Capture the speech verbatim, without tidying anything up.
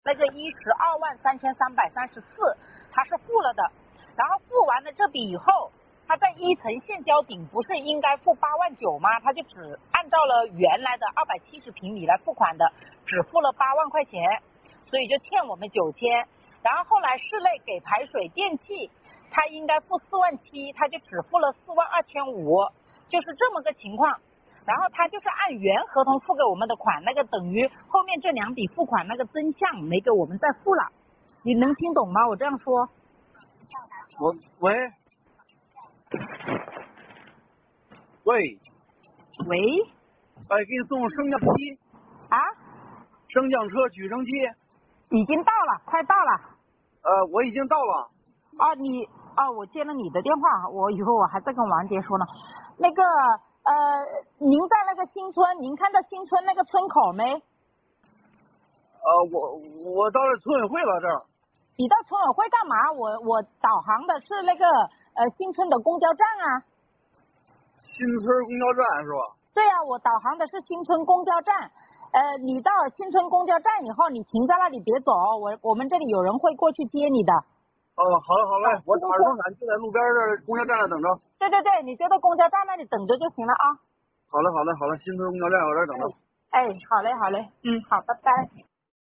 那个一十二万三千三百三十四，他是付了的。然后付完了这笔以后，他在一层现交顶不是应该付八万九吗？他就只按照了原来的二百七十平米来付款的，只付了八万块钱，所以就欠我们九千。然后后来室内给排水电气，他应该付四万七，他就只付了四万二千五，就是这么个情况。然后他就是按原合同付给我们的款，那个等于后面这两笔付款那个真项没给我们再付了，你能听懂吗？我这样说。 我喂喂喂， 哎，给你送升降机啊， 升降车举升机， 已经到了，快到了。 呃，我已经到了。 啊，你啊，我接了你的电话，我以后我还在跟王杰说呢。那个呃，您在那个新村，您看到新村那个村口没？ 呃，我我到这村委会了，这儿。 你到村委会干嘛？我我导航的是那个呃新村的公交站啊。 新村公交站是吧？ 对啊，我导航的是新村公交站。呃，你到新村公交站以后，你停在那里别走，我我们这里有人会过去接你的。 哦，好嘞好嘞，我打着双闪就在路边这公交站那等着。 对对对，你就在公交站那里等着就行了啊。 好嘞好嘞好嘞，新村公交站我这儿等着。 哎，好嘞好嘞，嗯，好，拜拜。